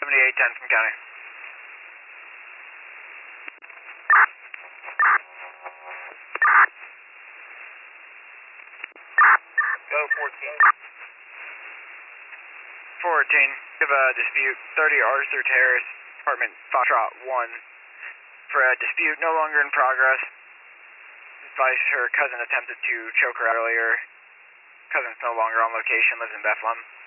7810 from county. Go 14. 14, we have a dispute, 30 Arthur Terrace, apartment Foxtrot 1. For a dispute no longer in progress. Advice her cousin attempted to choke her earlier. Cousin's no longer on location, lives in Bethlehem.